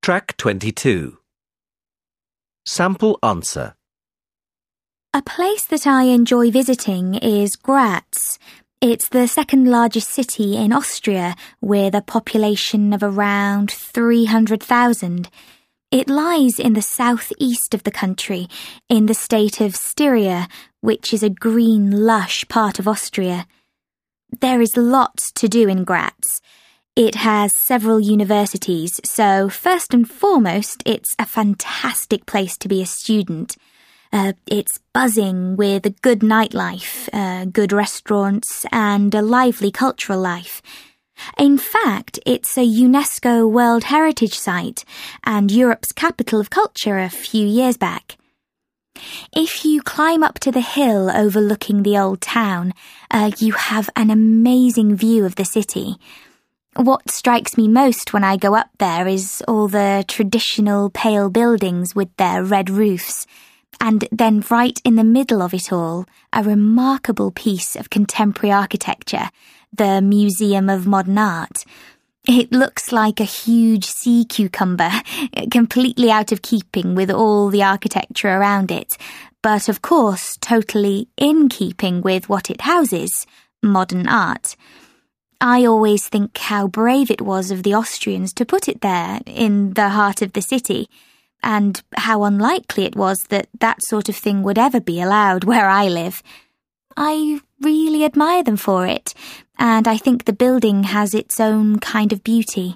Track 22. Sample answer. A place that I enjoy visiting is Graz. It's the second largest city in Austria with a population of around 300,000. It lies in the southeast of the country, in the state of Styria, which is a green, lush part of Austria. There is lots to do in Graz. It has several universities, so first and foremost, it's a fantastic place to be a student. It's buzzing with a good nightlife, good restaurants, and a lively cultural life. In fact, it's a UNESCO World Heritage Site and Europe's capital of culture a few years back. If you climb up to the hill overlooking the old town, you have an amazing view of the city. What strikes me most when I go up there is all the traditional pale buildings with their red roofs, and then right in the middle of it all, a remarkable piece of contemporary architecture, the Museum of Modern Art. It looks like a huge sea cucumber, completely out of keeping with all the architecture around it, but of course totally in keeping with what it houses, modern art. I always think how brave it was of the Austrians to put it there, in the heart of the city, and how unlikely it was that that sort of thing would ever be allowed where I live. I really admire them for it, and I think the building has its own kind of beauty.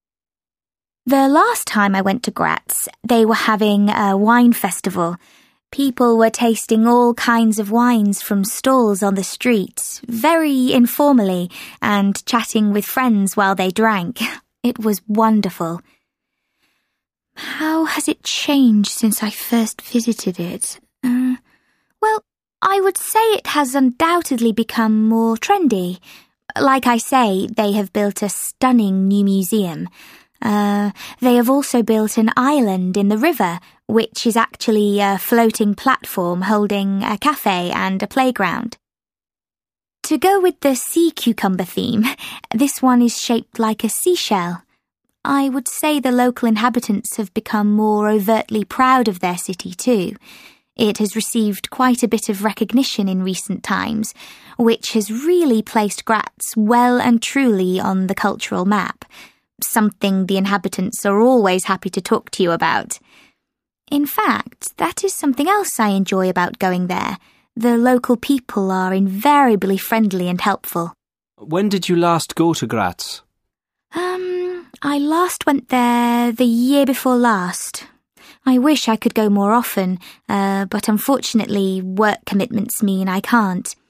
The last time I went to Graz, they were having a wine festival. People were tasting all kinds of wines from stalls on the street, very informally, and chatting with friends while they drank. It was wonderful. How has it changed since I first visited it? Well, I would say it has undoubtedly become more trendy. Like I say, they have built a stunning new museum. They have also built an island in the river, which is actually a floating platform holding a cafe and a playground. To go with the sea cucumber theme, this one is shaped like a seashell. I would say the local inhabitants have become more overtly proud of their city too. It has received quite a bit of recognition in recent times, which has really placed Graz well and truly on the cultural map, something the inhabitants are always happy to talk to you about. In fact, that is something else I enjoy about going there. The local people are invariably friendly and helpful. When did you last go to Graz? I last went there the year before last. I wish I could go more often, but unfortunately work commitments mean I can't.